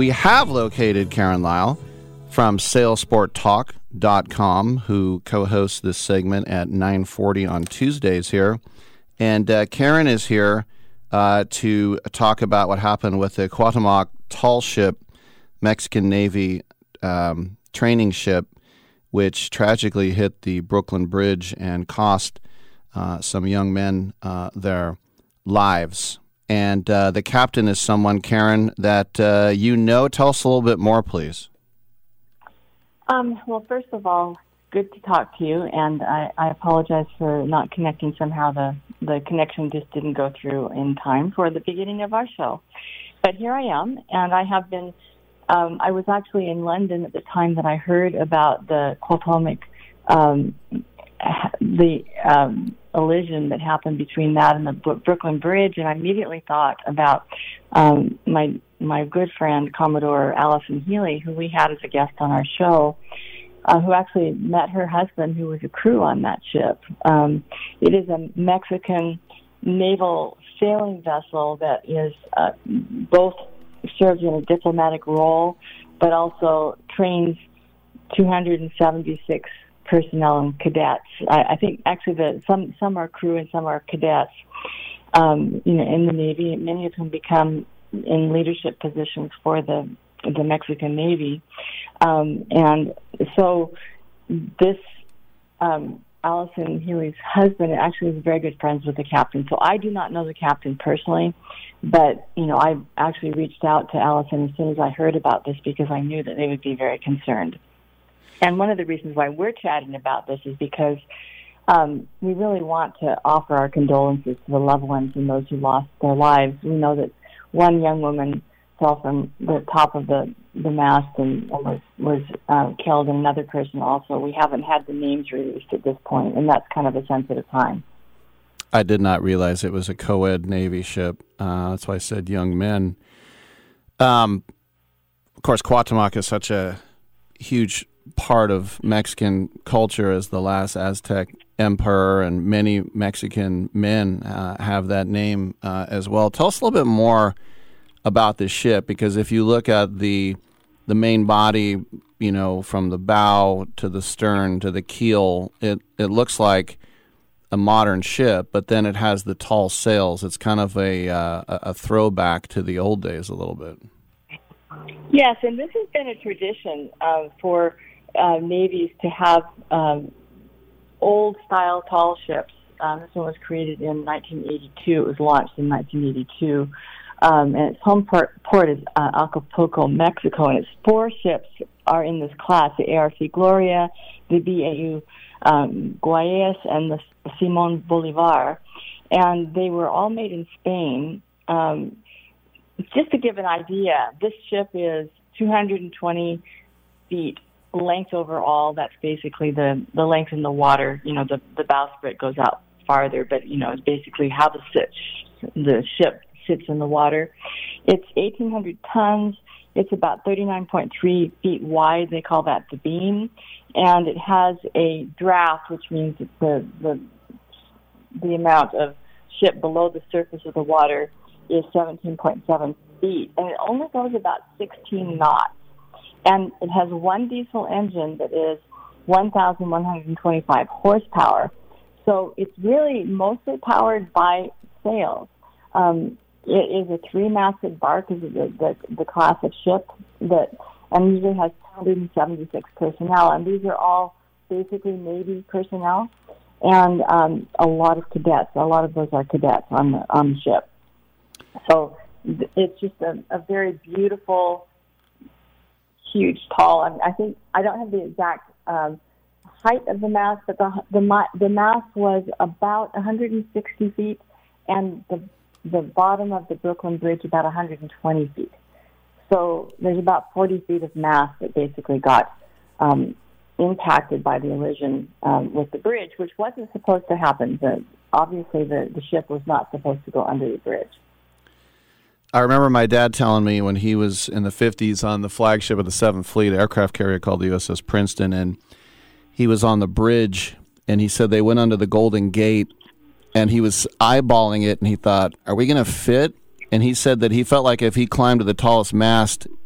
we have located Karen Lyle from SailSportTalk.com, who co-hosts this segment at 9:40 on Tuesdays here. And Karen is here to talk about what happened with the Cuauhtémoc tall ship, Mexican Navy training ship, which tragically hit the Brooklyn Bridge and cost some young men their lives. And the captain is someone, Karen, that you know. Tell us a little bit more, please. Well, first of all, good to talk to you, and I apologize for not connecting. Somehow the connection just didn't go through in time for the beginning of our show. But here I am, and I have been, I was actually in London at the time that I heard about the Cuauhtémoc, the collision that happened between that and the Brooklyn Bridge, and I immediately thought about my good friend, Commodore Allison Healy, who we had as a guest on our show, who actually met her husband, who was a crew on that ship. It is a Mexican naval sailing vessel that is both serves in a diplomatic role, but also trains 276 personnel and cadets. I think actually some are crew and some are cadets. In the Navy, many of whom become in leadership positions for the Mexican Navy, and so this Allison Healy's husband actually was very good friends with the captain. So I do not know the captain personally, but I actually reached out to Allison as soon as I heard about this because I knew that they would be very concerned. And one of the reasons why we're chatting about this is because we really want to offer our condolences to the loved ones and those who lost their lives. We know that one young woman fell from the top of the mast and was killed, and another person also. We haven't had the names released at this point, and that's kind of a sensitive time. I did not realize it was a co-ed Navy ship. That's why I said young men. Of course, Cuauhtémoc is such a huge part of Mexican culture as the last Aztec emperor, and many Mexican men have that name as well. Tell us a little bit more about this ship, because if you look at the main body, from the bow to the stern to the keel, it looks like a modern ship, but then it has the tall sails. It's kind of a throwback to the old days a little bit. Yes, and this has been a tradition for navies to have old-style tall ships. This one was created in 1982. It was launched in 1982. And its home port is Acapulco, Mexico, and its 4 ships are in this class: the ARC Gloria, the BAU Guayas, and the Simón Bolívar. And they were all made in Spain. Just to give an idea, this ship is 220 feet length overall. That's basically the length in the water. The bowsprit goes out farther, but it's basically how the ship sits in the water. It's 1,800 tons. It's about 39.3 feet wide. They call that the beam, and it has a draft, which means that the amount of ship below the surface of the water is 17.7 feet, and it only goes about 16 knots. And it has one diesel engine that is 1,125 horsepower. So it's really mostly powered by sails. It is a 3-masted bark, is the class of ship and usually has 276 personnel. And these are all basically Navy personnel and a lot of cadets. A lot of those are cadets on the ship. So it's just a very beautiful, huge, tall. I think I don't have the exact height of the mast, but the mast was about 160 feet, and the bottom of the Brooklyn Bridge about 120 feet. So there's about 40 feet of mast that basically got impacted by the collision with the bridge, which wasn't supposed to happen. Obviously, the ship was not supposed to go under the bridge. I remember my dad telling me when he was in the 50s on the flagship of the 7th Fleet aircraft carrier called the USS Princeton, and he was on the bridge, and he said they went under the Golden Gate, and he was eyeballing it, and he thought, are we going to fit? And he said that he felt like if he climbed to the tallest mast,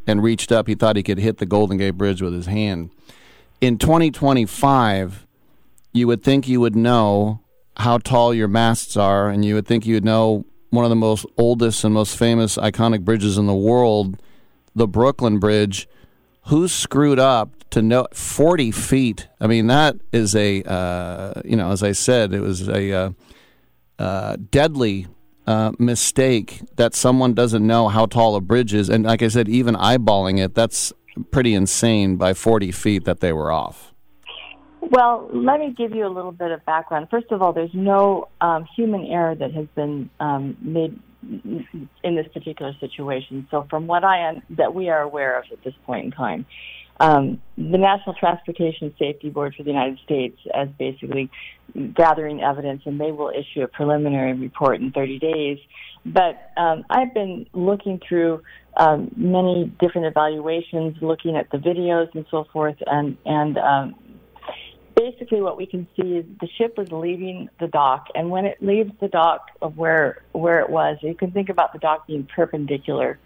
and reached up. He thought he could hit the Golden Gate Bridge with his hand. In 2025, you would think you would know how tall your masts are, and you would think you would know one of the most oldest and most famous iconic bridges in the world, the Brooklyn Bridge. Who screwed up to know 40 feet? I mean, that is a, as I said, it was a deadly mistake that someone doesn't know how tall a bridge is. And like I said, even eyeballing it, that's pretty insane by 40 feet that they were off. Well, let me give you a little bit of background. First of all, there's no human error that has been made in this particular situation. So from what that we are aware of at this point in time, the National Transportation Safety Board for the United States is basically gathering evidence, and they will issue a preliminary report in 30 days. But I've been looking through many different evaluations, looking at the videos and so forth, and basically what we can see is the ship was leaving the dock, and when it leaves the dock of where it was, you can think about the dock being perpendicular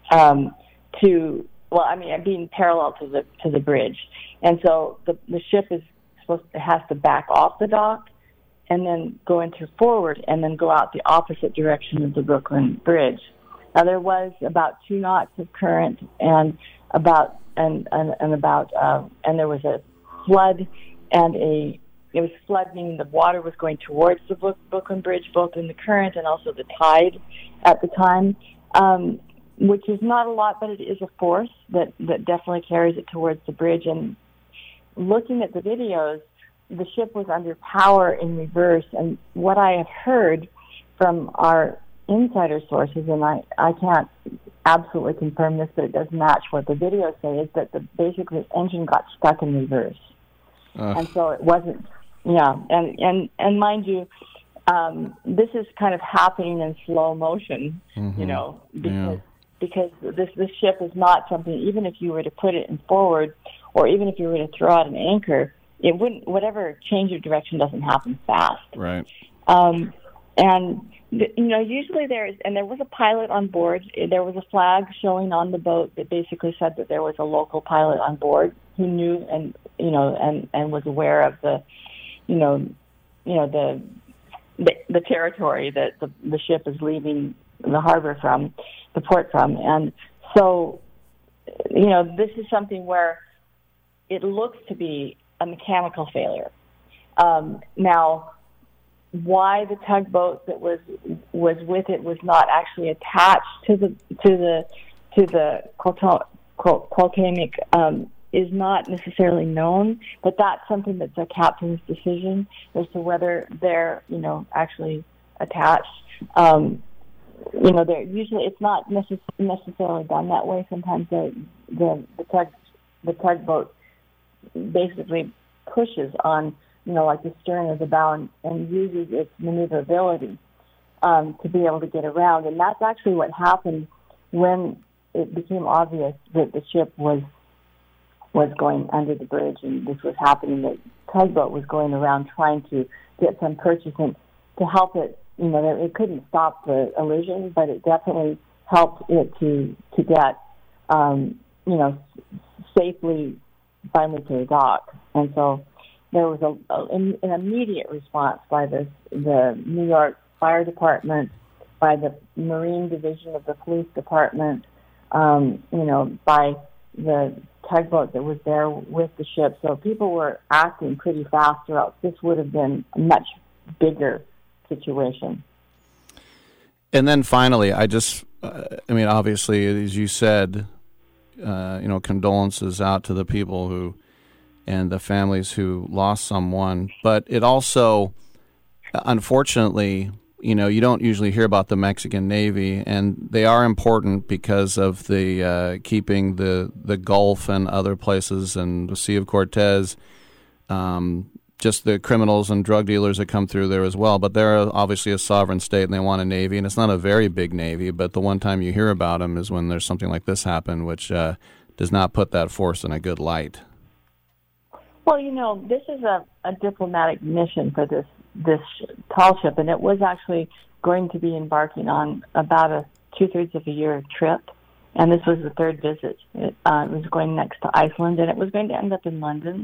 being parallel to the bridge. And so the ship has to back off the dock and then go into forward and then go out the opposite direction of the Brooklyn Bridge. Now there was about 2 knots of current and there was a flood. It was flood, meaning the water was going towards the Brooklyn Bridge, both in the current and also the tide at the time, which is not a lot, but it is a force that definitely carries it towards the bridge. And looking at the videos, the ship was under power in reverse. And what I have heard from our insider sources, and I can't absolutely confirm this, but it does match what the videos say, is that the engine got stuck in reverse. And so it wasn't, and mind you, this is kind of happening in slow motion, because this ship is not something, even if you were to put it in forward, or even if you were to throw out an anchor, it wouldn't, whatever change of direction doesn't happen fast. Right. Usually there was a pilot on board. There was a flag showing on the boat that basically said that there was a local pilot on board who knew and was aware of the territory that the ship is leaving the harbor from, the port from. And so, this is something where it looks to be a mechanical failure. Now, why the tugboat that was with it was not actually attached to the Qualcomm is not necessarily known, but that's something that's a captain's decision as to whether they're actually attached. They're usually, it's not necessarily done that way. Sometimes the tugboat basically pushes on like the stern of the bow and uses its maneuverability to be able to get around. And that's actually what happened when it became obvious that the ship was going under the bridge and this was happening. The tugboat was going around trying to get some purchasing to help it. It couldn't stop the illusion, but it definitely helped it to get safely finally to the dock. And so there was an immediate response by the New York Fire Department, by the Marine Division of the Police Department, by the tugboat that was there with the ship. So people were acting pretty fast, or else this would have been a much bigger situation. And then finally, obviously, as you said, condolences out to the people and the families who lost someone. But it also, unfortunately, you don't usually hear about the Mexican Navy, and they are important because of the keeping the Gulf and other places and the Sea of Cortez, just the criminals and drug dealers that come through there as well. But they're obviously a sovereign state, and they want a navy, and it's not a very big navy, but the one time you hear about them is when there's something like this happen, which does not put that force in a good light. Well, this is a diplomatic mission for this tall ship, and it was actually going to be embarking on about a 2/3 of a year trip and this was the third visit. It was going next to Iceland, and it was going to end up in London.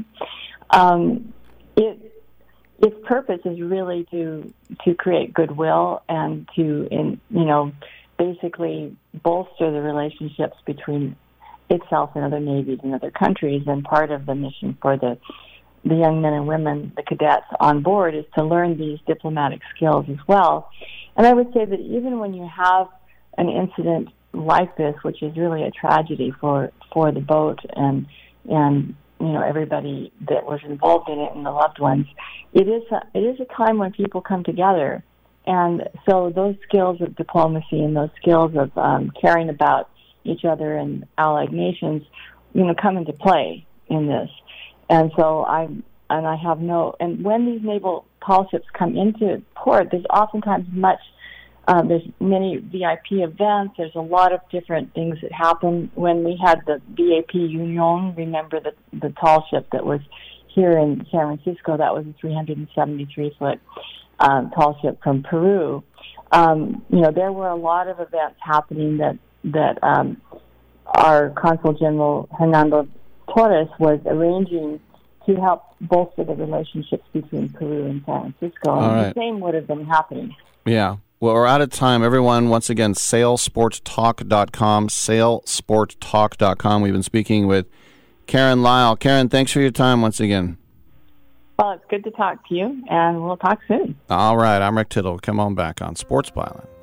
Its purpose is really to create goodwill and to basically bolster the relationships between itself and other navies and other countries. And part of the mission for the young men and women, the cadets on board, is to learn these diplomatic skills as well. And I would say that even when you have an incident like this, which is really a tragedy for the boat and everybody that was involved in it and the loved ones, it is a time when people come together. And so those skills of diplomacy and those skills of caring about each other and allied nations, come into play in this. And so and when these naval tall ships come into port, there's oftentimes there's many VIP events. There's a lot of different things that happen. When we had the VAP Union, remember the tall ship that was here in San Francisco, that was a 373-foot tall ship from Peru. There were a lot of events happening that our Consul General Hernando Torres was arranging to help bolster the relationships between Peru and San Francisco. All and right. The same would have been happening. Yeah. Well, we're out of time. Everyone, once again, sailsporttalk.com, sailsporttalk.com. We've been speaking with Karen Lyle. Karen, thanks for your time once again. Well, it's good to talk to you, and we'll talk soon. All right. I'm Rick Tittle. Come on back on Sports Byline.